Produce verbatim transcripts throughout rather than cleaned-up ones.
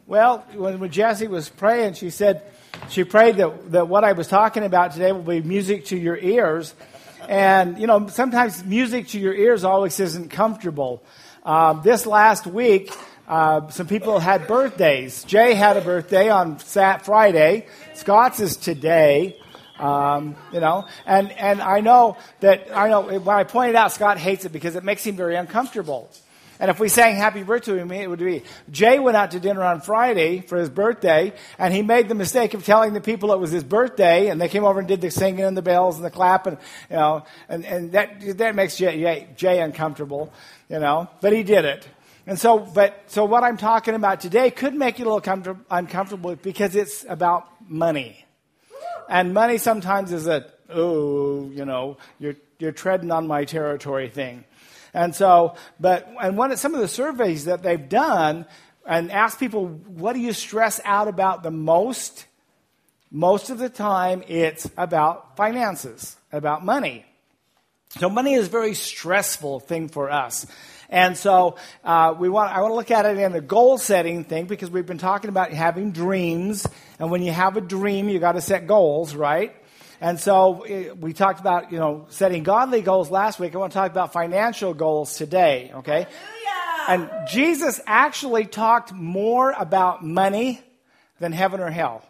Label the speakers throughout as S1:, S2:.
S1: Well, when, when Jessie was praying, she said, she prayed that, that what I was talking about today will be music to your ears. And, you know, sometimes music to your ears always isn't comfortable. Um, this last week, uh, some people had birthdays. Jay had a birthday on Sat Friday. Scott's is today. Um, you know, and, and I know that, I know when I pointed out, Scott hates it because it makes him very uncomfortable. And if we sang happy birthday to him, it would be, Jay went out to dinner on Friday for his birthday, and he made the mistake of telling the people it was his birthday, and they came over and did the singing and the bells and the clapping, you know, and, and that, that makes Jay, Jay, Jay uncomfortable, you know, but he did it. And so, but, so what I'm talking about today could make you a little comfort, uncomfortable because it's about money. And money sometimes is a, oh, you know, you're, you're treading on my territory thing. And so, but, and one of some of the surveys that they've done and asked people, what do you stress out about the most? Most of the time, it's about finances, about money. So money is a very stressful thing for us. And so uh, we want. I want to look at it in a goal-setting thing because we've been talking about having dreams. And when you have a dream, you got to set goals, right? And so we talked about, you know, setting godly goals last week. I want to talk about financial goals today, okay? Hallelujah! And Jesus actually talked more about money than heaven or hell.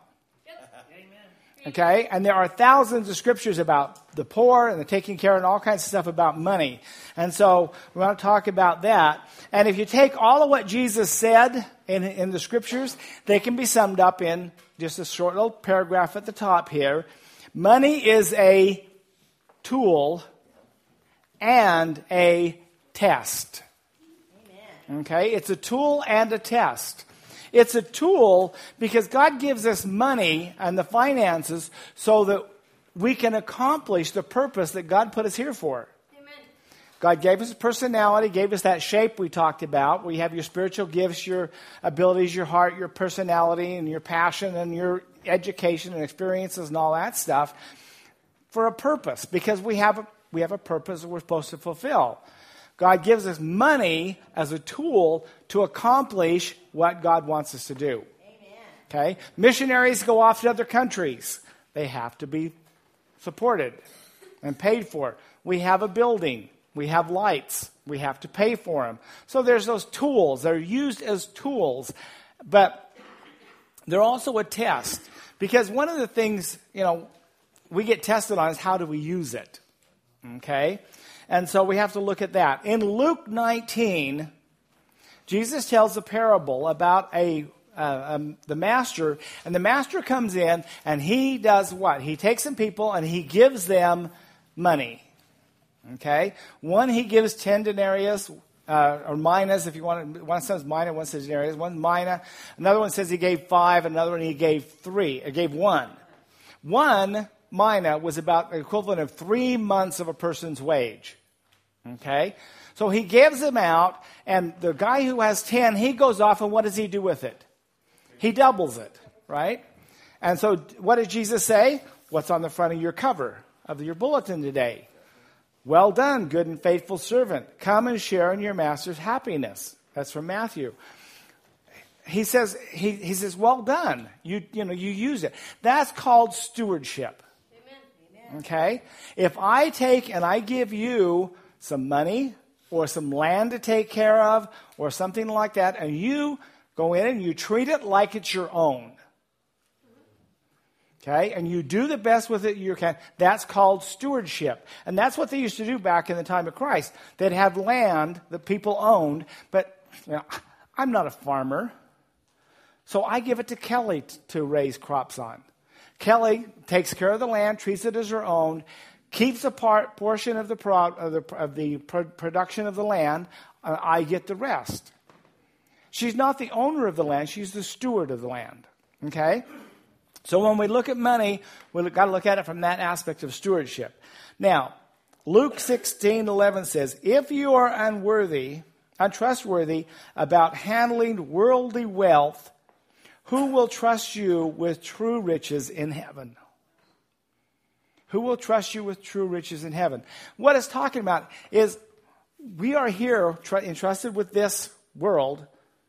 S1: Okay? And there are thousands of scriptures about the poor and the taking care and all kinds of stuff about money. And so we want to talk about that. And if you take all of what Jesus said in, in the scriptures, they can be summed up in just a short little paragraph at the top here. Money is a tool and a test. Amen. Okay? It's a tool and a test. It's a tool because God gives us money and the finances so that we can accomplish the purpose that God put us here for. Amen. God gave us a personality, gave us that shape we talked about, where you have your spiritual gifts, your abilities, your heart, your personality, and your passion, and your education and experiences and all that stuff for a purpose, because we have a, we have a purpose that we're supposed to fulfill. God gives us money as a tool to accomplish what God wants us to do. Amen. Okay? Missionaries go off to other countries. They have to be supported and paid for. We have a building. We have lights. We have to pay for them. So there's those tools. They're used as tools. But they're also a test. Because one of the things, you know, we get tested on is how do we use it. Okay? And so we have to look at that. In Luke nineteen, Jesus tells a parable about a uh, um, the master, and the master comes in and he does what? He takes some people and he gives them money. Okay, one he gives ten denarius uh, or minas, if you want. One says mina, one says denarius. One mina. Another one says he gave five. Another one he gave three. He gave one. One mina was about the equivalent of three months of a person's wage. Okay? So he gives them out, and the guy who has ten, he goes off, and what does he do with it? He doubles it, right? And so what did Jesus say? What's on the front of your cover of your bulletin today? Well done, good and faithful servant. Come and share in your master's happiness. That's from Matthew. He says, he, he says, well done. You, you know, you use it. That's called stewardship. Okay? If I take and I give you some money or some land to take care of or something like that, and you go in and you treat it like it's your own, okay, and you do the best with it you can, that's called stewardship. And that's what they used to do back in the time of Christ. They'd have land that people owned, but you know, I'm not a farmer, so I give it to Kelly t- to raise crops on. Kelly takes care of the land, treats it as her own, keeps a part, portion of the, pro, of the, of the pro, production of the land. Uh, I get the rest. She's not the owner of the land. She's the steward of the land. Okay? So when we look at money, we've got to look at it from that aspect of stewardship. Now, Luke sixteen eleven says, if you are unworthy, untrustworthy about handling worldly wealth, who will trust you with true riches in heaven? Who will trust you with true riches in heaven? What it's talking about is we are here tr- entrusted with this world,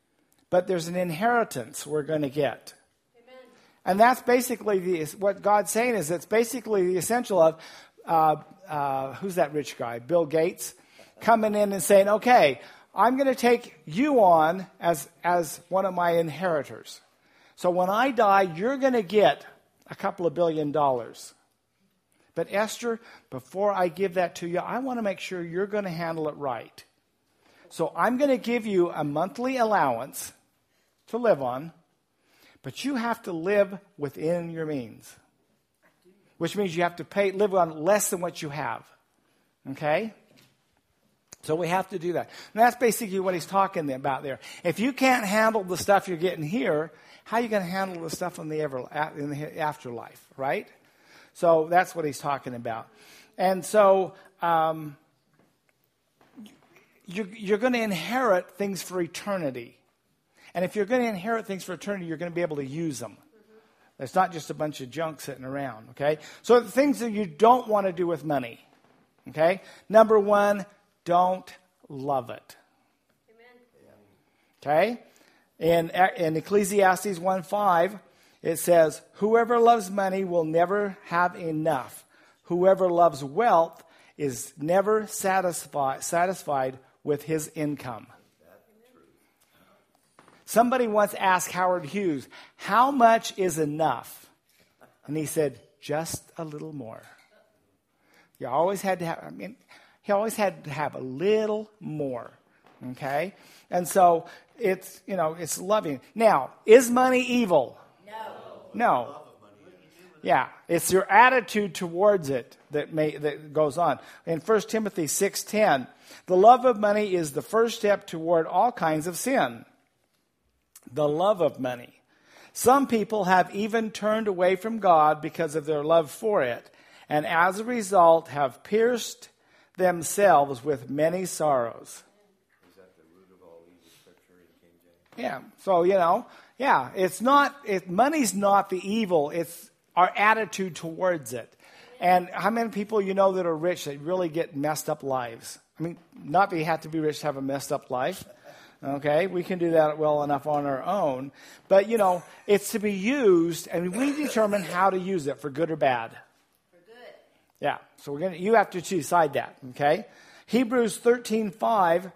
S1: but there's an inheritance we're going to get. Amen. And that's basically the, what God's saying is it's basically the essential of, uh, uh, who's that rich guy? Bill Gates coming in and saying, okay, I'm going to take you on as, as one of my inheritors. So when I die, you're going to get a couple of billion dollars. But Esther, before I give that to you, I want to make sure you're going to handle it right. So I'm going to give you a monthly allowance to live on, but you have to live within your means, which means you have to pay live on less than what you have. Okay? So we have to do that. And that's basically what he's talking about there. If you can't handle the stuff you're getting here, how are you going to handle the stuff in the, ever, in the afterlife, right? So that's what he's talking about. And so um, you're, you're going to inherit things for eternity. And if you're going to inherit things for eternity, you're going to be able to use them. Mm-hmm. It's not just a bunch of junk sitting around, okay? So the things that you don't want to do with money, okay? Number one, don't love it. Amen. Okay? In, in Ecclesiastes one five, it says, whoever loves money will never have enough. Whoever loves wealth is never satisfied, satisfied with his income. Somebody once asked Howard Hughes, how much is enough? And he said, just a little more. You always had to have, I mean, he always had to have a little more. Okay? And so it's, you know, it's loving. Now, is money evil? No. No. Yeah, it's your attitude towards it that may that goes on. In First Timothy six ten, the love of money is the first step toward all kinds of sin. The love of money. Some people have even turned away from God because of their love for it, and as a result have pierced themselves with many sorrows.
S2: Is that the root of all evil, scripture in King James?
S1: Yeah. So, you know, yeah, it's not, it, money's not the evil. It's our attitude towards it. And how many people you know that are rich that really get messed up lives? I mean, not that you have to be rich to have a messed up life. Okay, we can do that well enough on our own. But, you know, it's to be used, and we determine how to use it, for good or bad.
S3: For good.
S1: Yeah, so we're gonna. You have to decide that, okay? Hebrews thirteen five.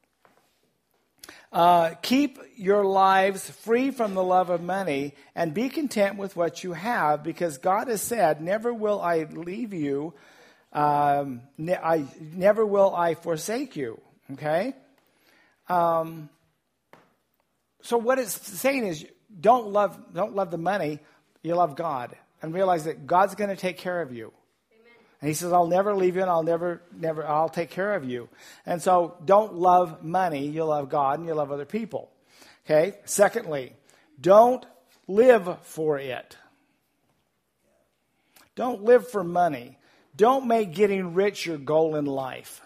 S1: Uh, keep your lives free from the love of money and be content with what you have, because God has said, never will I leave you, um, ne- I, never will I forsake you, okay? Um, so what it's saying is, don't love, don't love the money, you love God, and realize that God's going to take care of you. Amen. And he says, I'll never leave you, and I'll never, never, I'll take care of you. And so don't love money, you love God, and you love other people. Okay? Secondly, don't live for it. Don't live for money. Don't make getting rich your goal in life.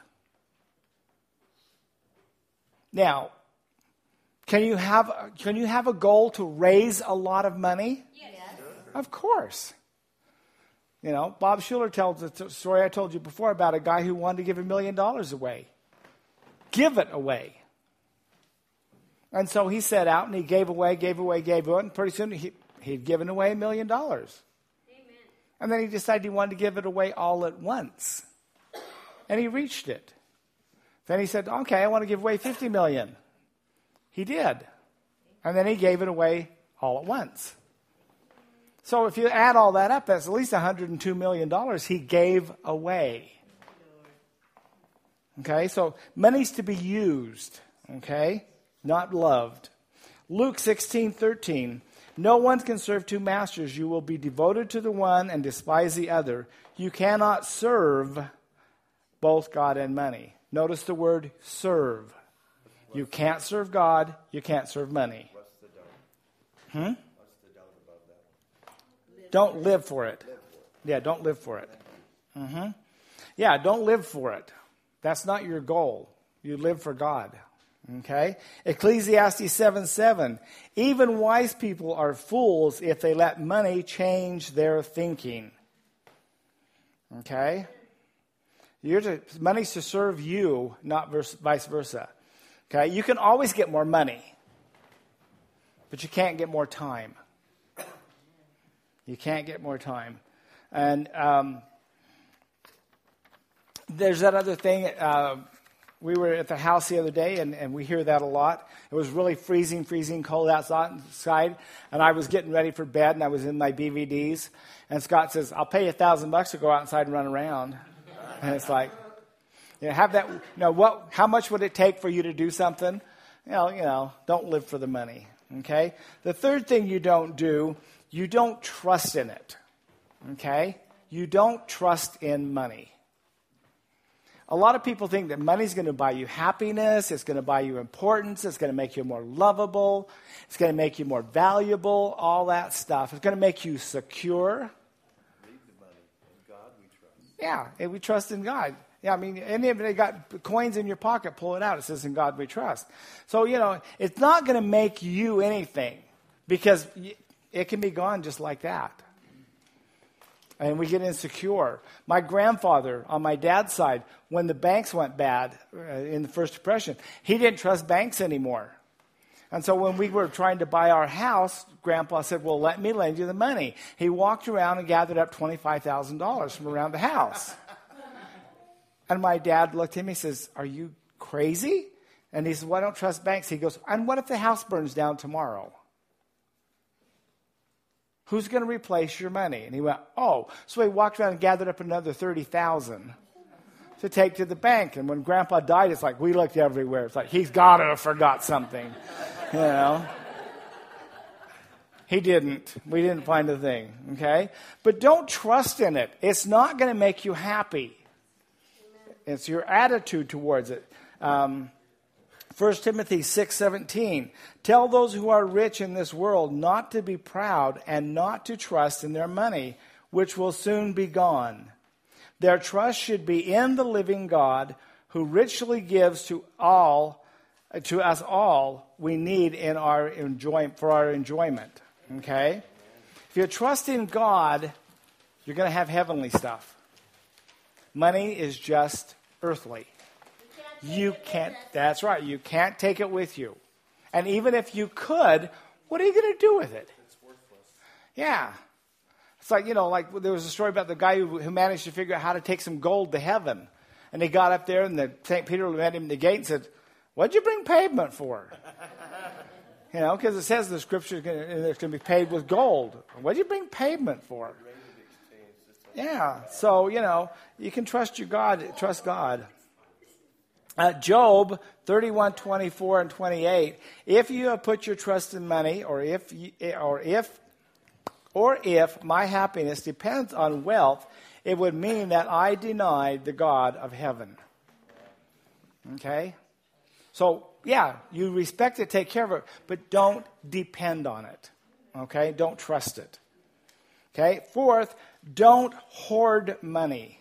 S1: Now, can you have can you have a goal to raise a lot of money?
S3: Yes.
S1: Of course. You know, Bob Schuller tells the story I told you before about a guy who wanted to give a million dollars away. Give it away. And so he set out and he gave away, gave away, gave away, and pretty soon he, he'd given away a million dollars.
S3: Amen.
S1: And then he decided he wanted to give it away all at once. And he reached it. Then he said, okay, I want to give away fifty million dollars. He did. And then he gave it away all at once. So if you add all that up, that's at least one hundred two million dollars he gave away. Okay, so money's to be used, okay, not loved. Luke sixteen thirteen, no one can serve two masters. You will be devoted to the one and despise the other. You cannot serve both God and money. Notice the word serve. You can't serve God. You can't serve money.
S2: What's the doubt?
S1: Hmm?
S2: What's the doubt about that one?
S1: Don't live for it.
S2: Live for it.
S1: Yeah, don't live for it. Mm-hmm. Yeah, don't live for it. That's not your goal. You live for God. Okay? Ecclesiastes seven seven. Even wise people are fools if they let money change their thinking. Okay? You're to, money's to serve you, not verse, vice versa. Okay? You can always get more money. but you can't get more time. You can't get more time. And um, there's that other thing. Uh, we were at the house the other day, and, and we hear that a lot. It was really freezing, freezing cold outside, and I was getting ready for bed, and I was in my B V Ds. And Scott says, "I'll pay you a thousand bucks to go outside and run around." And it's like, you know, have that. You know, what? How much would it take for you to do something? You know, you know, don't live for the money. Okay. The third thing you don't do, you don't trust in it. Okay. You don't trust in money. A lot of people think that money's going to buy you happiness, it's going to buy you importance, it's going to make you more lovable, it's going to make you more valuable, all that stuff. It's going to make you secure.
S2: Need the money. In God we trust.
S1: Yeah, and we trust in God. Yeah, I mean, any of they got coins in your pocket, pull it out. It says, "In God we trust." So, you know, it's not going to make you anything because it can be gone just like that. And we get insecure. My grandfather, on my dad's side, when the banks went bad uh, in the First Depression, he didn't trust banks anymore. And so when we were trying to buy our house, Grandpa said, "Well, let me lend you the money." He walked around and gathered up twenty-five thousand dollars from around the house. And my dad looked at him, he says, "Are you crazy?" And he said, "Well, I don't trust banks." He goes, "And what if the house burns down tomorrow? Who's going to replace your money?" And he went, "Oh." So he walked around and gathered up another thirty thousand dollars to take to the bank. And when Grandpa died, it's like we looked everywhere. It's like he's got to have forgot something, you know. He didn't. We didn't find a thing, okay? But don't trust in it. It's not going to make you happy. It's your attitude towards it. Um, First Timothy six seventeen, "Tell those who are rich in this world not to be proud and not to trust in their money, which will soon be gone. Their trust should be in the living God, who richly gives to all, to us all we need in our enjoy, for our enjoyment." Okay? If you trust in God, you're going to have heavenly stuff. Money is just earthly. You can't, that's right, you can't take it with you. And even if you could, what are you going to do with it?
S2: It's worthless.
S1: Yeah. It's like, you know, like there was a story about the guy who, who managed to figure out how to take some gold to heaven. And he got up there and the Saint Peter met him at the gate and said, "What'd you bring pavement for?" You know, because it says the scripture it's going to be paid with gold. What'd you bring pavement for? Yeah. So, you know, you can trust your God, trust God. Uh, Job thirty-one, twenty-four and twenty-eight. "If you have put your trust in money, or if you, or if or if my happiness depends on wealth, it would mean that I denied the God of heaven." Okay? So, yeah, you respect it, take care of it, but don't depend on it. Okay? Don't trust it. Okay? Fourth, don't hoard money.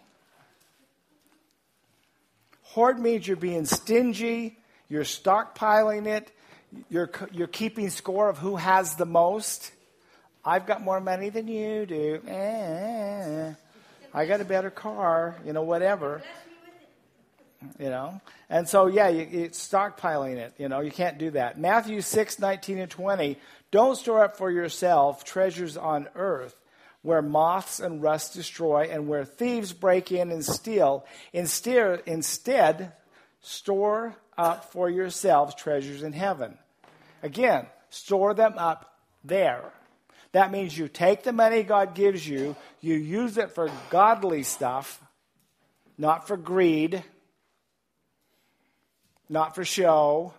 S1: Hoard means you're being stingy, you're stockpiling it, you're you're keeping score of who has the most. I've got more money than you do. Eh, I got a better car, you know, whatever. You know, and so, yeah, you, it's stockpiling it. You know, you can't do that. Matthew six, nineteen and twenty, "Don't store up for yourself treasures on earth, where moths and rust destroy, and where thieves break in and steal. Instead, instead, store up for yourselves treasures in heaven." Again, store them up there. That means you take the money God gives you, you use it for godly stuff, not for greed, not for show.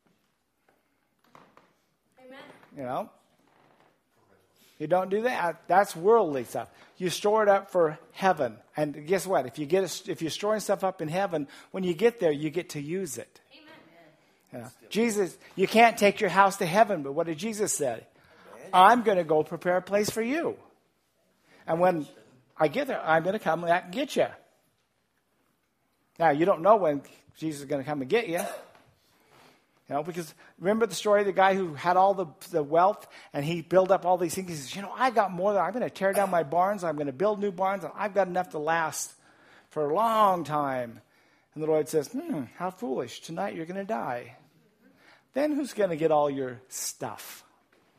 S3: Amen.
S1: You know? You don't do that. That's worldly stuff. You store it up for heaven. And guess what? If you get a, if you're storing stuff up in heaven, when you get there, you get to use it.
S3: Amen.
S1: Yeah. Jesus, you can't take your house to heaven, but what did Jesus say? "I'm going to go prepare a place for you. And when I get there, I'm going to come back and get you." Now, you don't know when Jesus is going to come and get you. You know, because remember the story of the guy who had all the, the wealth and he built up all these things. He says, "You know, I got more than I'm going to tear down my barns. I'm going to build new barns, and I've got enough to last for a long time." And the Lord says, hmm, how foolish. Tonight you're going to die. Then who's going to get all your stuff?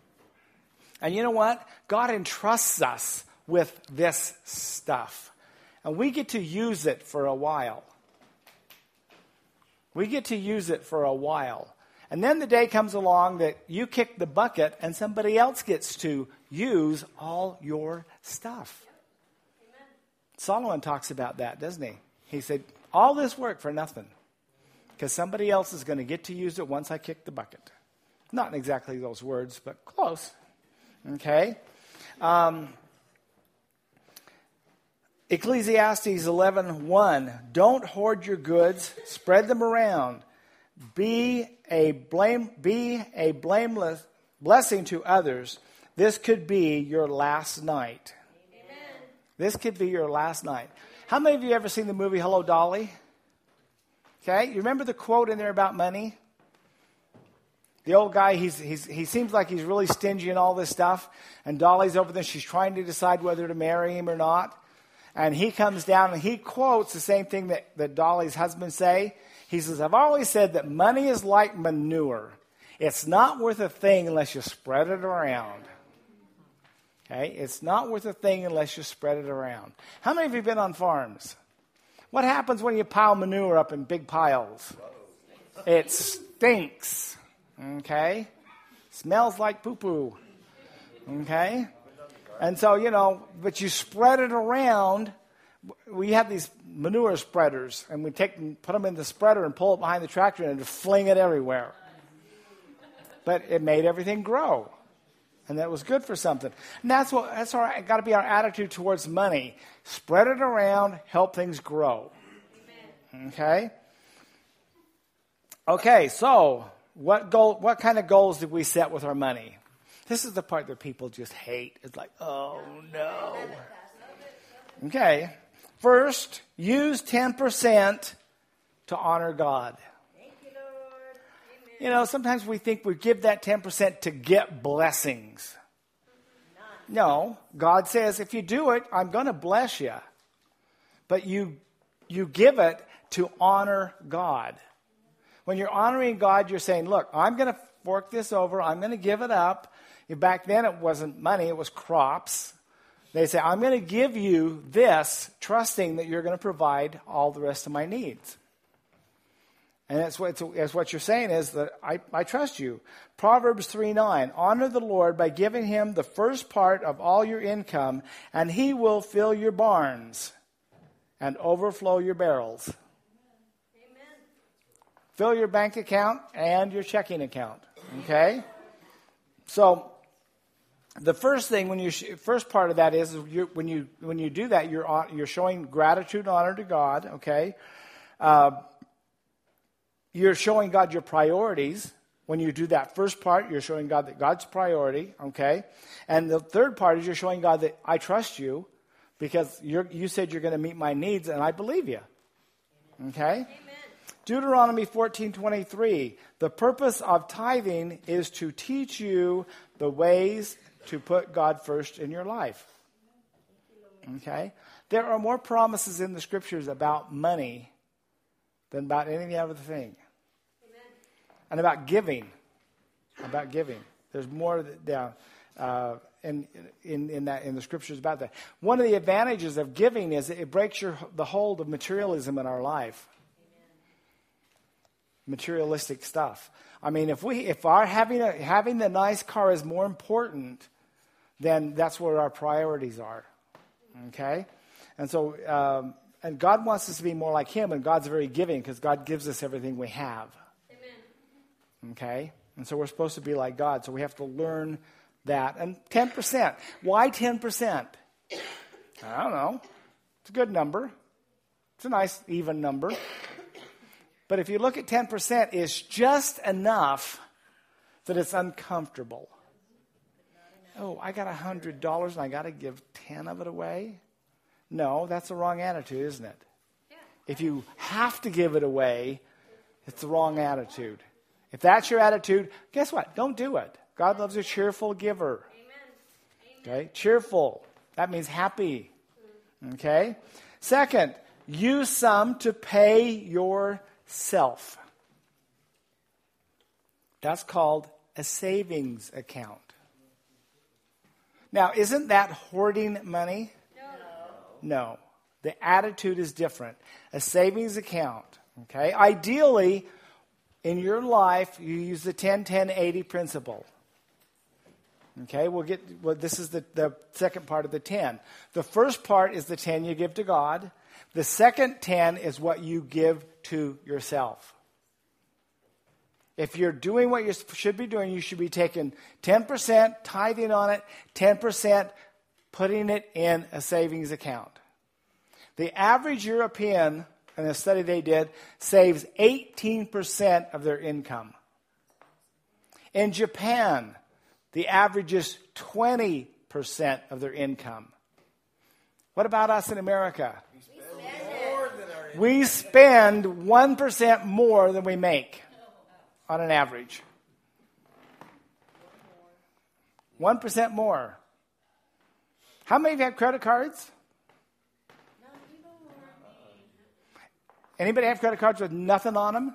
S1: And you know what? God entrusts us with this stuff. And we get to use it for a while. We get to use it for a while. And then the day comes along that you kick the bucket and somebody else gets to use all your stuff. Amen. Solomon talks about that, doesn't he? He said, all this work for nothing. Because somebody else is going to get to use it once I kick the bucket. Not in exactly those words, but close. Okay? Um, Ecclesiastes eleven one. Don't hoard your goods, spread them around. Be a blame be a blameless blessing to others. This could be your last night. Amen. This could be your last night. How many of you ever seen the movie Hello, Dolly? Okay, you remember the quote in there about money? The old guy, he's, he's, he seems like he's really stingy and all this stuff. And Dolly's over there. She's trying to decide whether to marry him or not. And he comes down and he quotes the same thing that, that Dolly's husband say. He says, I've always said that money is like manure. It's not worth a thing unless you spread it around. Okay? It's not worth a thing unless you spread it around. How many of you have been on farms? What happens when you pile manure up in big piles? It stinks. Okay? Smells like poo-poo. Okay? And so, you know, but you spread it around. We have these manure spreaders, and we take and put them in the spreader and pull it behind the tractor and just fling it everywhere. But it made everything grow. And that was good for something. And that's what that's our got to be our attitude towards money. Spread it around, help things grow. Amen. Okay? Okay, so what goal what kind of goals did we set with our money? This is the part that people just hate. It's like, oh no. Okay. First, use ten percent to honor God.
S3: Thank you, Lord. Amen.
S1: You know, sometimes we think we give that ten percent to get blessings. No, God says if you do it, I'm going to bless you. But you you give it to honor God. When you're honoring God, you're saying, look, I'm going to fork this over. I'm going to give it up. Back then, it wasn't money. It was crops. They say, I'm going to give you this, trusting that you're going to provide all the rest of my needs. And that's what, that's what you're saying is that I, I trust you. Proverbs three nine, honor the Lord by giving him the first part of all your income, and he will fill your barns and overflow your barrels.
S3: Amen.
S1: Fill your bank account and your checking account. Okay? So, the first thing, when you first part of that is, is you, when you when you do that, you're you're showing gratitude and honor to God. Okay, uh, you're showing God your priorities. When you do that first part, you're showing God that God's priority. Okay, and the third part is you're showing God that I trust you because you're, you said you're going to meet my needs, and I believe you. Okay.
S3: Amen.
S1: Deuteronomy fourteen twenty-three. The purpose of tithing is to teach you the ways to put God first in your life. Okay? There are more promises in the scriptures about money than about any other thing.
S3: Amen.
S1: And about giving. About giving. There's more down uh, in, in, in, that, in the scriptures about that. One of the advantages of giving is it breaks your, the hold of materialism in our life. Materialistic stuff. I mean, if we if our having a, having the nice car is more important, then that's where our priorities are. Okay, and so um, and God wants us to be more like Him, and God's very giving because God gives us everything we have.
S3: Amen.
S1: Okay, and so we're supposed to be like God, so we have to learn that. And ten percent. Why ten percent? I don't know. It's a good number. It's a nice even number. But if you look at ten percent, it's just enough that it's uncomfortable. Oh, I got one hundred dollars and I got to give ten of it away? No, that's the wrong attitude, isn't it?
S3: Yeah.
S1: If you have to give it away, it's the wrong attitude. If that's your attitude, guess what? Don't do it. God loves a cheerful giver.
S3: Amen.
S1: Okay? Cheerful. That means happy. Okay? Second, use some to pay your self. That's called a savings account. Now, isn't that hoarding money?
S3: No.
S1: No. The attitude is different. A savings account, okay? Ideally, in your life, you use the ten ten eighty principle. Okay, we'll get, well, this is the, the second part of the ten. The first part is the ten you give to God. The second ten is what you give to yourself. If you're doing what you should be doing, you should be taking ten percent, tithing on it, ten percent putting it in a savings account. The average European, in a study they did, saves eighteen percent of their income. In Japan, the average is twenty percent of their income. What about us in America? We spend one percent more than we make on an average. one percent more. How many of you have credit cards? Anybody have credit cards with nothing on them?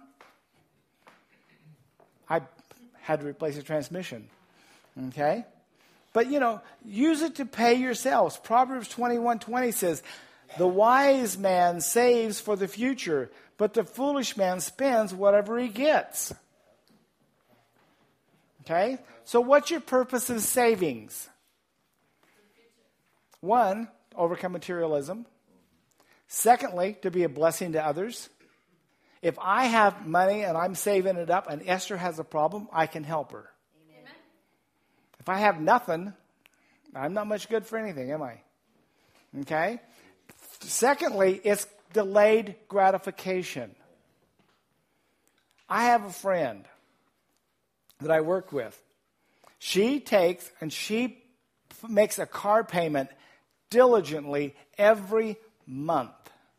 S1: I had to replace the transmission. Okay? But, you know, use it to pay yourselves. Proverbs twenty-one twenty says, the wise man saves for the future, but the foolish man spends whatever he gets. Okay? So what's your purpose of savings? One, overcome materialism. Secondly, to be a blessing to others. If I have money and I'm saving it up and Esther has a problem, I can help her.
S3: Amen.
S1: If I have nothing, I'm not much good for anything, am I? Okay? Secondly, it's delayed gratification. I have a friend that I work with. She takes and she f- makes a car payment diligently every month.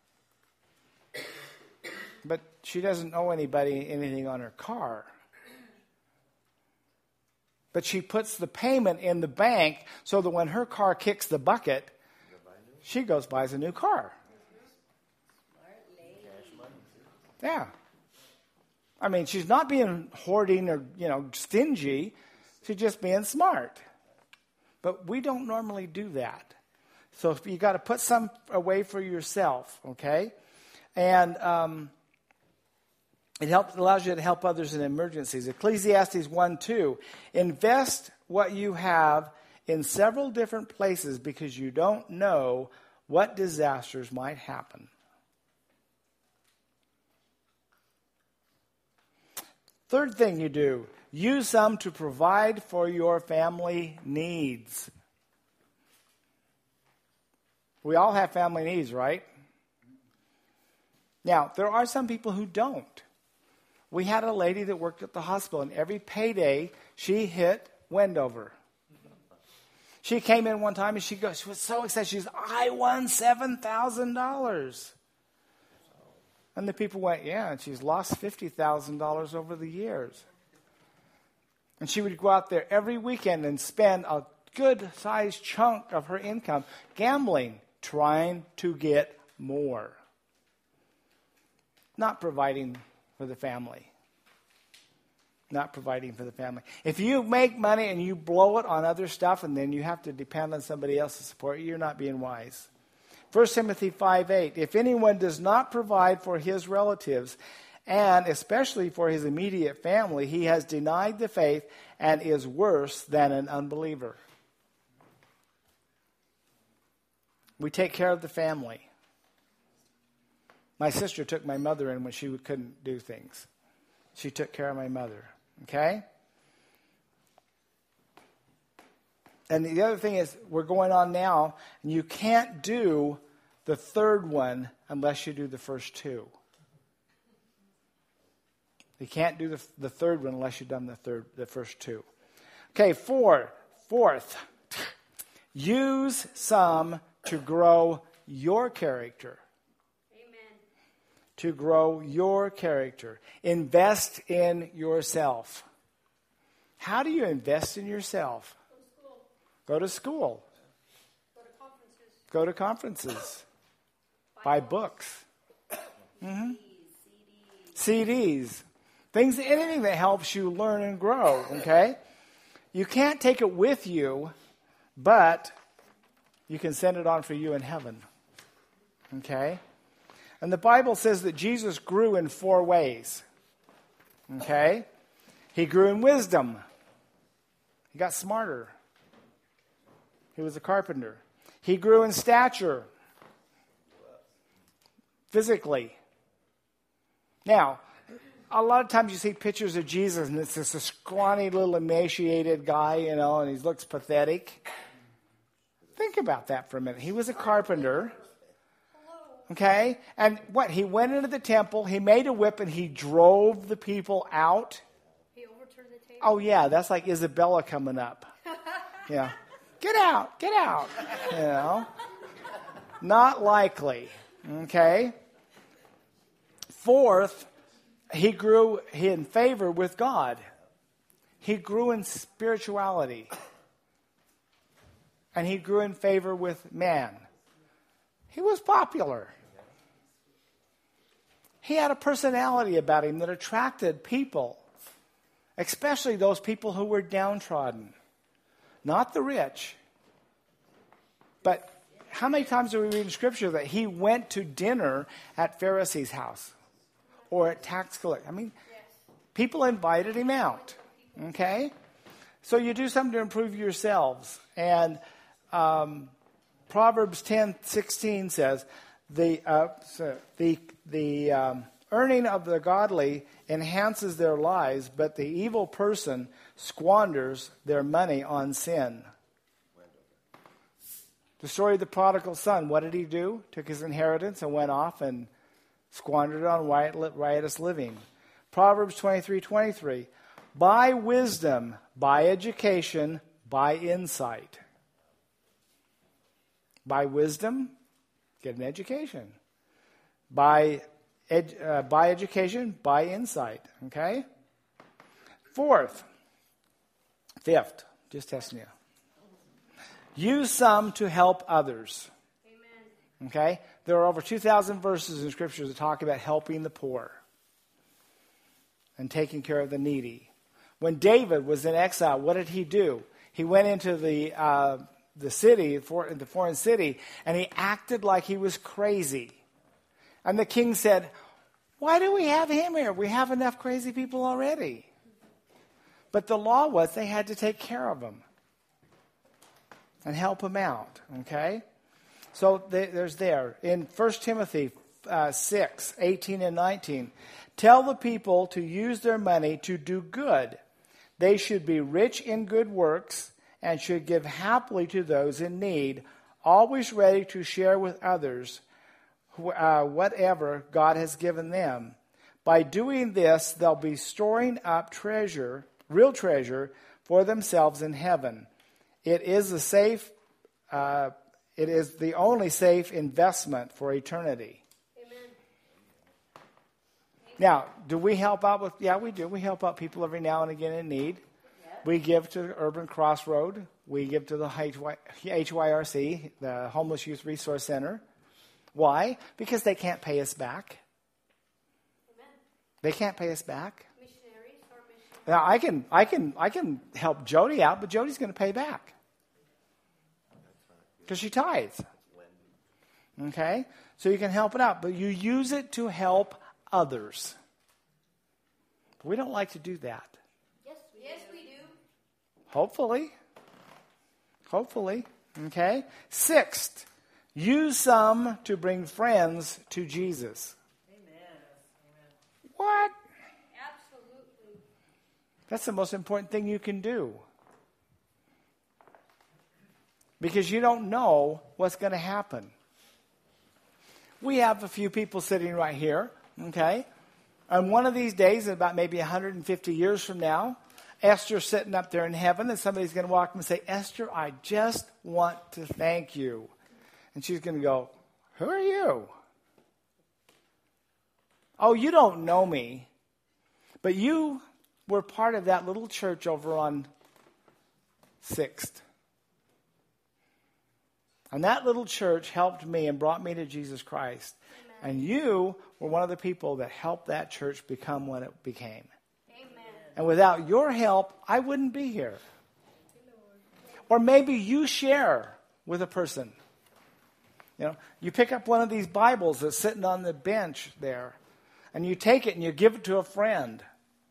S1: But she doesn't owe anybody anything on her car. But she puts the payment in the bank so that when her car kicks the bucket, she goes buys a new car. Yeah. I mean, she's not being hoarding or, you know, stingy. She's just being smart. But we don't normally do that. So you got to put some away for yourself, okay? And um, it helps allows you to help others in emergencies. Ecclesiastes one two, invest what you have in several different places because you don't know what disasters might happen. Third thing you do, use some to provide for your family needs. We all have family needs, right? Now, there are some people who don't. We had a lady that worked at the hospital, and every payday, she hit Wendover. She came in one time, and she goes, she was so excited. She said, I won seven thousand dollars. And the people went, yeah, and she's lost fifty thousand dollars over the years. And she would go out there every weekend and spend a good-sized chunk of her income gambling, trying to get more. Not providing for the family. Not providing for the family. If you make money and you blow it on other stuff and then you have to depend on somebody else to support you, you're not being wise. First Timothy five eight, if anyone does not provide for his relatives, and especially for his immediate family, he has denied the faith and is worse than an unbeliever. We take care of the family. My sister took my mother in when she couldn't do things. She took care of my mother. Okay? And the other thing is, we're going on now, and you can't do the third one unless you do the first two. You can't do the, the third one unless you've done the third, the first two. Okay, four, fourth, use some to grow your character.
S3: Amen.
S1: To grow your character. Invest in yourself. How do you invest in yourself? Go to school.
S3: Go to conferences.
S1: Go to conferences. Buy books. Mm-hmm. C Ds. Things, anything that helps you learn and grow, okay? You can't take it with you but you can send it on for you in heaven. Okay? And the Bible says that Jesus grew in four ways. Okay? He grew in wisdom. He got smarter. He was a carpenter. He grew in stature. Physically. Now, a lot of times you see pictures of Jesus and it's just a scrawny little emaciated guy, you know, and he looks pathetic. Think about that for a minute. He was a carpenter. Okay? And what? He went into the temple, he made a whip, and he drove the people out.
S3: He overturned the table.
S1: Oh, yeah, that's like Isabella coming up. Yeah. Get out, get out. You know? Not likely. Okay? Fourth, he grew in favor with God. He grew in spirituality. And he grew in favor with man. He was popular. He had a personality about him that attracted people, especially those people who were downtrodden. Not the rich. But how many times do we read in Scripture that he went to dinner at Pharisee's house or at tax collector? I mean, people invited him out. Okay? So you do something to improve yourselves. And um, Proverbs ten sixteen says, the uh, so the the um, earning of the godly enhances their lives, but the evil person squanders their money on sin. The story of the prodigal son, what did he do? Took his inheritance and went off and squandered it on riotous living. Proverbs twenty-three twenty-three, buy wisdom, buy education, buy insight. Buy wisdom, get an education. Buy, ed, uh, buy education, buy insight. Okay? Fourth, fifth, just testing you. Use some to help others.
S3: Amen.
S1: Okay? There are over two thousand verses in Scripture that talk about helping the poor and taking care of the needy. When David was in exile, what did he do? He went into the uh, the city, for, the foreign city, and he acted like he was crazy. And the king said, why do we have him here? We have enough crazy people already. But the law was they had to take care of him and help him out. Okay? So there's there. In First Timothy uh, six, eighteen and nineteen, tell the people to use their money to do good. They should be rich in good works and should give happily to those in need, always ready to share with others who, uh, whatever God has given them. By doing this, they'll be storing up treasure, real treasure, for themselves in heaven. It is a safe, uh, it is the only safe investment for eternity.
S3: Amen.
S1: Now, do we help out with, yeah, we do. We help out people every now and again in need. We give to Urban Crossroad. We give to the H Y R C, the Homeless Youth Resource Center. Why? Because they can't pay us back.
S3: Amen.
S1: They can't pay us back.
S3: Missionaries or missionaries.
S1: Now, I can, I can, I can help Jody out, but Jody's going to pay back because she tithes. Okay, so you can help it out, but you use it to help others. We don't like to do that.
S3: Yes, we yes, do. we do.
S1: Hopefully. Hopefully. Okay. Sixth, use some to bring friends to Jesus.
S4: Amen.
S1: What?
S3: Absolutely.
S1: That's the most important thing you can do. Because you don't know what's going to happen. We have a few people sitting right here. Okay. And one of these days, about maybe one hundred fifty years from now, Esther's sitting up there in heaven, and somebody's going to walk up and say, Esther, I just want to thank you. And she's going to go, who are you? Oh, you don't know me, but you were part of that little church over on sixth. And that little church helped me and brought me to Jesus Christ. Amen. And you were one of the people that helped that church become what it became. And without your help, I wouldn't be here. Or maybe you share with a person. You know, you pick up one of these Bibles that's sitting on the bench there, and you take it and you give it to a friend.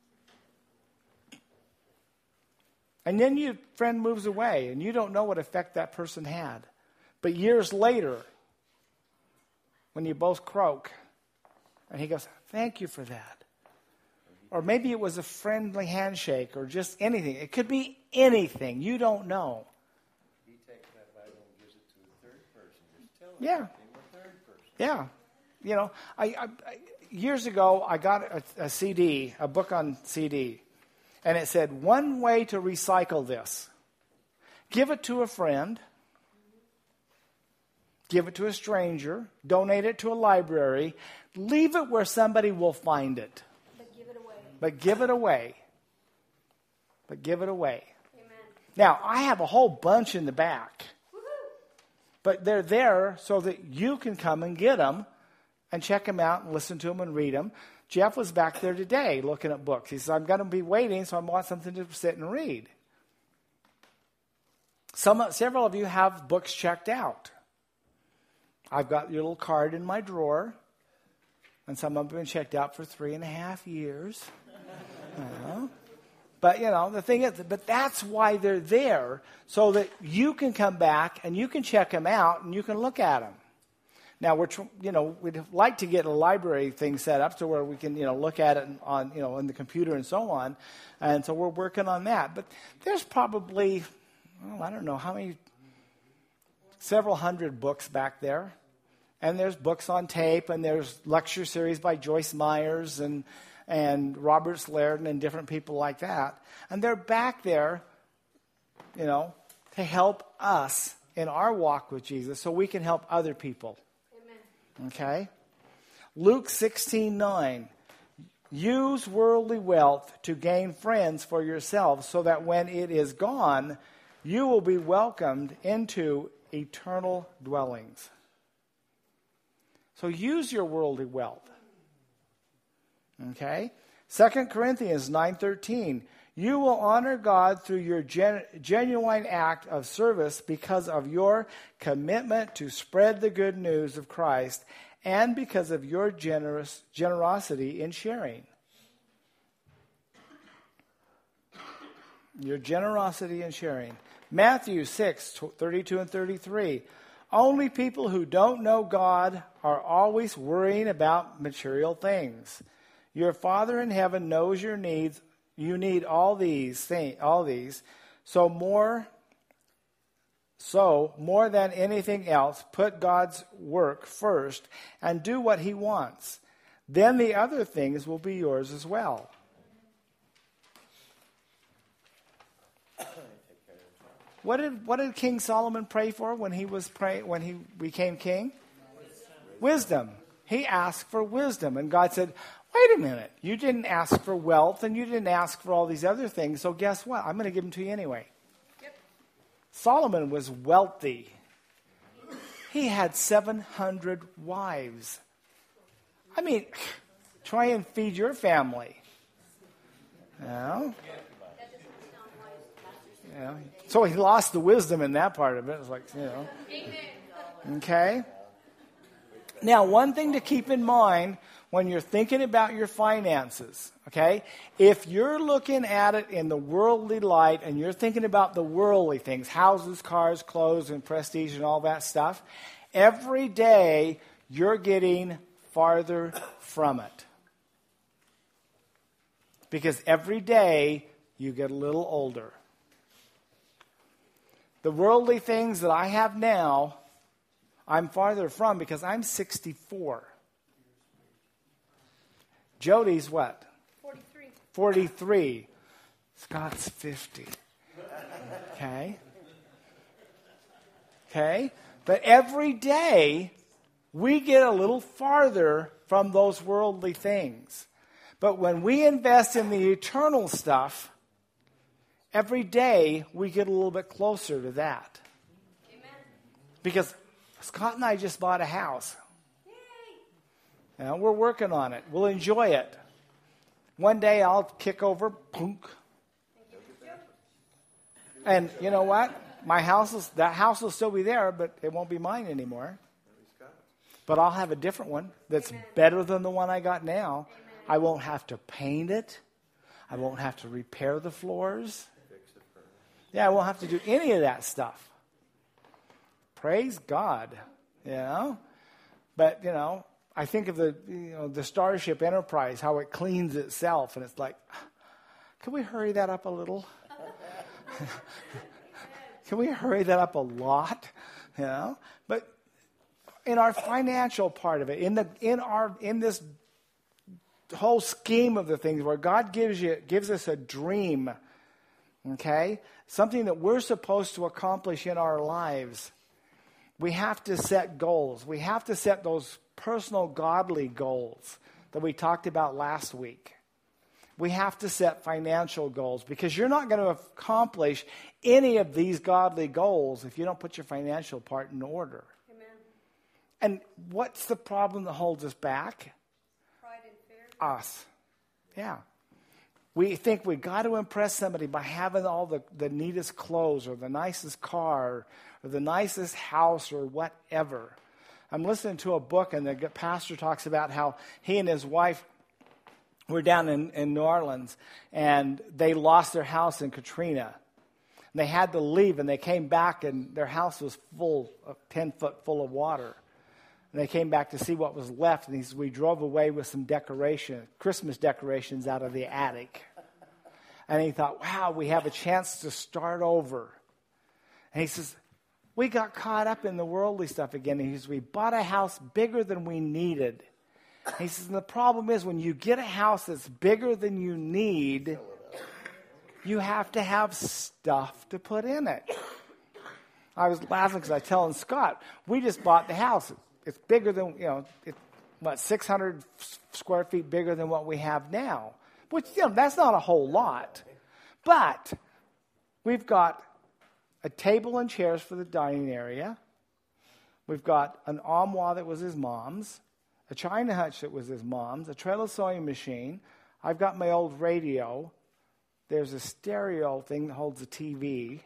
S1: And then your friend moves away, and you don't know what effect that person had. But years later, when you both croak, and he goes, thank you for that. Or maybe it was a friendly handshake or just anything. It could be anything. You don't know.
S2: He takes that Bible and gives it to a third person. Just tell him
S1: Yeah.
S2: everything to a third person.
S1: Yeah. You know, I, I, I years ago, I got a, a C D, a book on C D. And it said, one way to recycle this. Give it to a friend. Give it to a stranger. Donate it to a library. Leave it where somebody will find it.
S3: But give it away.
S1: But give it away. But give it away.
S3: Amen.
S1: Now, I have a whole bunch in the back.
S3: Woohoo!
S1: But they're there so that you can come and get them and check them out and listen to them and read them. Jeff was back there today looking at books. He said, I'm going to be waiting, so I want something to sit and read. Some, several of you have books checked out. I've got your little card in my drawer, and some of them have been checked out for three and a half years. You know? But, you know, the thing is, but that's why they're there, so that you can come back and you can check them out and you can look at them. Now, we're, tr- you know, we'd like to get a library thing set up to where we can, you know, look at it on, you know, on the computer and so on. And so we're working on that. But there's probably, well, I don't know how many, several hundred books back there. And there's books on tape, and there's lecture series by Joyce Myers and, and Robert Slairden and different people like that. And they're back there, you know, to help us in our walk with Jesus so we can help other people. Okay? Luke sixteen nine. Use worldly wealth to gain friends for yourselves so that when it is gone, you will be welcomed into eternal dwellings. So use your worldly wealth. Okay? Second Corinthians nine thirteen. You will honor God through your gen- genuine act of service because of your commitment to spread the good news of Christ and because of your generous generosity in sharing. Your generosity in sharing. Matthew six thirty-two and thirty-three. Only people who don't know God are always worrying about material things. Your Father in heaven knows your needs. You need all these things, all these. So more, so more than anything else, put God's work first and do what He wants. Then the other things will be yours as well. What did what did King Solomon pray for when he was pray when he became king? Wisdom. Wisdom. He asked for wisdom, and God said, wait a minute, you didn't ask for wealth and you didn't ask for all these other things, so guess what? I'm going to give them to you anyway. Yep. Solomon was wealthy. He had seven hundred wives. I mean, try and feed your family. You know? You know? So he lost the wisdom in that part of it. It's like, you know. Okay? Now, one thing to keep in mind when you're thinking about your finances, okay? If you're looking at it in the worldly light and you're thinking about the worldly things, houses, cars, clothes, and prestige and all that stuff, every day you're getting farther from it. Because every day you get a little older. The worldly things that I have now, I'm farther from because I'm sixty-four. Jody's what?
S3: forty-three.
S1: forty-three. Scott's fifty. Okay? Okay? But every day, we get a little farther from those worldly things. But when we invest in the eternal stuff, every day we get a little bit closer to that.
S3: Amen.
S1: Because Scott and I just bought a house.
S3: Yay!
S1: Now, we're working on it. We'll enjoy it. One day I'll kick over, punk. And you know what? my house is, that house will still be there, but it won't be mine anymore. But I'll have a different one that's Amen. Better than the one I got now. Amen. I won't have to paint it. I won't have to repair the floors. Yeah, I won't have to do any of that stuff. Praise God, you know. But, you know, I think of the, you know, the Starship Enterprise, how it cleans itself. And it's like, can we hurry that up a little? Can we hurry that up a lot? You know, but in our financial part of it, in the in our in this whole scheme of the things, where God gives you gives us a dream, okay, something that we're supposed to accomplish in our lives, we have to set goals. We have to set those personal godly goals that we talked about last week. We have to set financial goals, because you're not going to accomplish any of these godly goals if you don't put your financial part in order.
S3: Amen.
S1: And what's the problem that holds us back?
S3: Pride and fear.
S1: Us. Yeah. We think we got to impress somebody by having all the, the neatest clothes or the nicest car or the nicest house or whatever. I'm listening to a book, and the pastor talks about how he and his wife were down in, in New Orleans, and they lost their house in Katrina. And they had to leave, and they came back, and their house was full, of ten foot full of water. And they came back to see what was left, and he says, we drove away with some decoration, Christmas decorations out of the attic. And he thought, wow, we have a chance to start over. And he says, we got caught up in the worldly stuff again. And he says, we bought a house bigger than we needed. He says, and the problem is, when you get a house that's bigger than you need, you have to have stuff to put in it. I was laughing because I was telling Scott, we just bought the house. It's bigger than, you know, it's, what, six hundred square feet bigger than what we have now. Which, you know, that's not a whole lot. But we've got a table and chairs for the dining area. We've got an armoire that was his mom's, a china hutch that was his mom's, a trailer sewing machine. I've got my old radio. There's a stereo thing that holds a T V,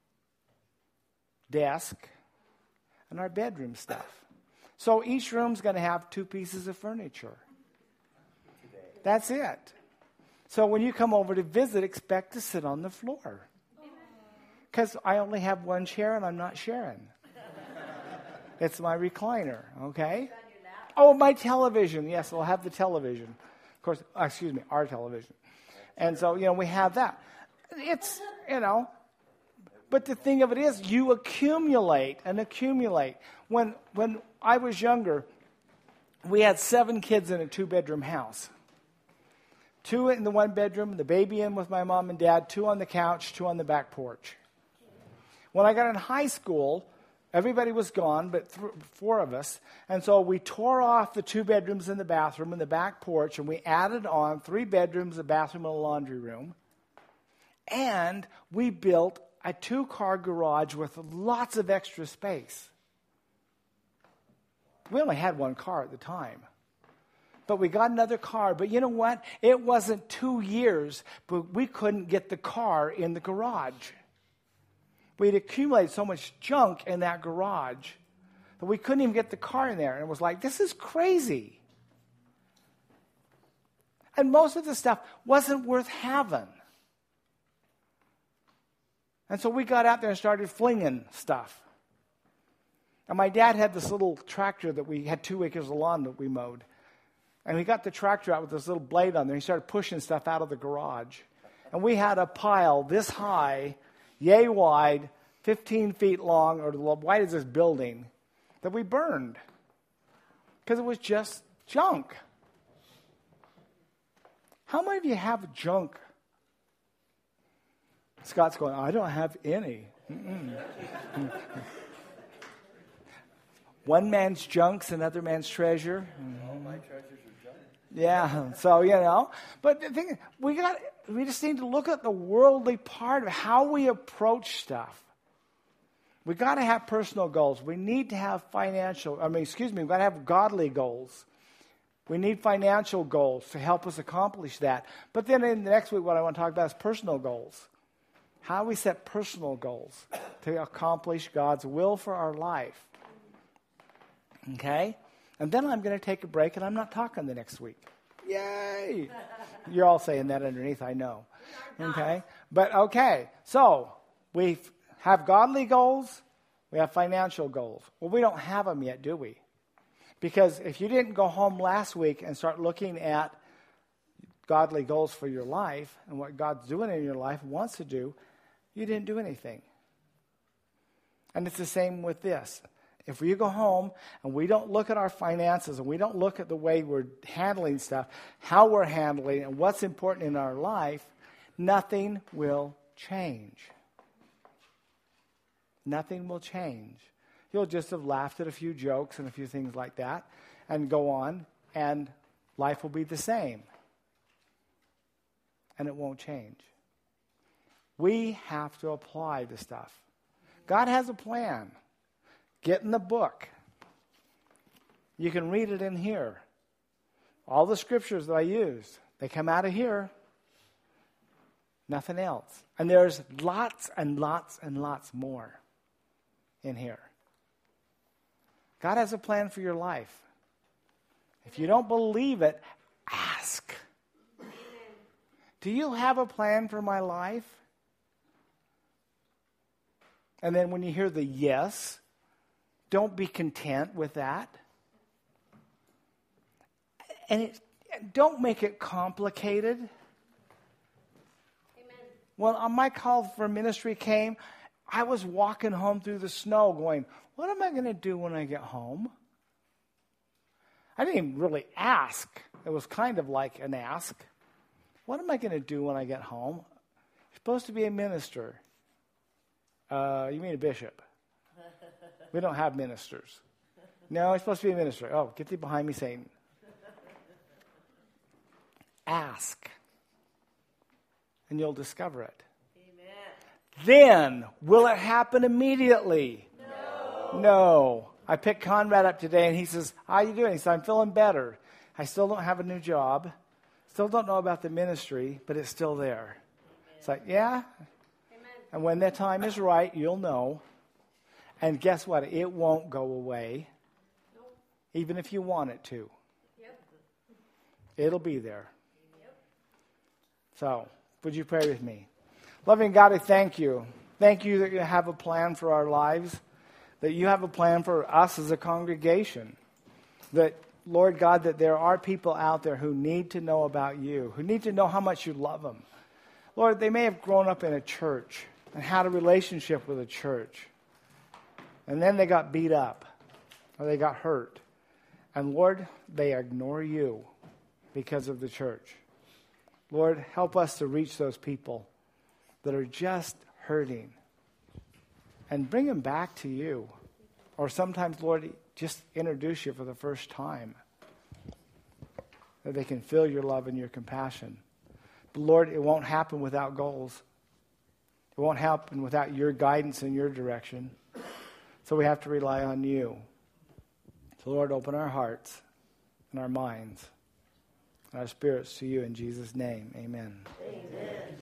S1: desk, and our bedroom stuff. So each room's going to have two pieces of furniture. That's it. So when you come over to visit, expect to sit on the floor. Because I only have one chair and I'm not sharing. It's my recliner, okay? Oh, my television. Yes, we'll have the television. Of course, excuse me, our television. And so, you know, we have that. It's, you know, but the thing of it is, you accumulate and accumulate. When when I was younger, we had seven kids in a two-bedroom house. Two in the one bedroom, the baby in with my mom and dad, two on the couch, two on the back porch. When I got in high school, everybody was gone, but th- four of us. And so we tore off the two bedrooms in the bathroom and the back porch, and we added on three bedrooms, a bathroom, and a laundry room. And we built a two-car garage with lots of extra space. We only had one car at the time. But we got another car. But you know what? It wasn't two years, but we couldn't get the car in the garage. We'd accumulated so much junk in that garage that we couldn't even get the car in there. And it was like, this is crazy. And most of the stuff wasn't worth having. And so we got out there and started flinging stuff. And my dad had this little tractor that we had two acres of lawn that we mowed. And he got the tractor out with this little blade on there. He started pushing stuff out of the garage. And we had a pile this high, yay wide, fifteen feet long, or wide as this building, that we burned. Because it was just junk. How many of you have junk? Scott's going, I don't have any. One man's junk's another man's treasure. Mm-hmm.
S2: All my treasures are junk.
S1: Yeah, so, you know. But the thing, we got, we just need to look at the worldly part of how we approach stuff. We got to have personal goals. We need to have financial, I mean, excuse me, we've got to have godly goals. We need financial goals to help us accomplish that. But then in the next week, what I want to talk about is personal goals. How do we set personal goals to accomplish God's will for our life? Okay? And then I'm going to take a break, and I'm not talking the next week. Yay! You're all saying that underneath, I know. Okay? But okay, so we have godly goals, we have financial goals. Well, we don't have them yet, do we? Because if you didn't go home last week and start looking at godly goals for your life and what God's doing in your life, wants to do, you didn't do anything. And it's the same with this. If we go home and we don't look at our finances and we don't look at the way we're handling stuff, how we're handling it, and what's important in our life, nothing will change. Nothing will change. You'll just have laughed at a few jokes and a few things like that and go on, and life will be the same. And it won't change. We have to apply the stuff. God has a plan. Get in the book. You can read it in here. All the scriptures that I used, they come out of here. Nothing else. And there's lots and lots and lots more in here. God has a plan for your life. If you don't believe it, ask. Do you have a plan for my life? And then when you hear the yes, don't be content with that. And it, don't make it complicated.
S3: Amen.
S1: When my call for ministry came, I was walking home through the snow going, what am I going to do when I get home? I didn't even really ask. It was kind of like an ask. What am I going to do when I get home? I'm supposed to be a minister. Uh, you mean a bishop? We don't have ministers. No, I'm supposed to be a minister. Oh, get thee behind me, Satan. Ask. And you'll discover it. Amen. Then, will it happen immediately? No. No. I picked Conrad up today, and he says, how are you doing? He said, I'm feeling better. I still don't have a new job. Still don't know about the ministry, but it's still there. Amen. It's like, yeah. Amen. And when that time is right, you'll know. And guess what? It won't go away. Nope. Even if you want it to. Yep. It'll be there. Yep. So, would you pray with me? Loving God, I thank you. Thank you that you have a plan for our lives. That you have a plan for us as a congregation. That, Lord God, that there are people out there who need to know about you. Who need to know how much you love them. Lord, they may have grown up in a church and had a relationship with a church. And then they got beat up, or they got hurt. And Lord, they ignore you because of the church. Lord, help us to reach those people that are just hurting and bring them back to you. Or sometimes, Lord, just introduce you for the first time, that they can feel your love and your compassion. But Lord, it won't happen without goals. It won't happen without your guidance and your direction. So we have to rely on you. So Lord, open our hearts and our minds and our spirits to you in Jesus' name. Amen. Amen.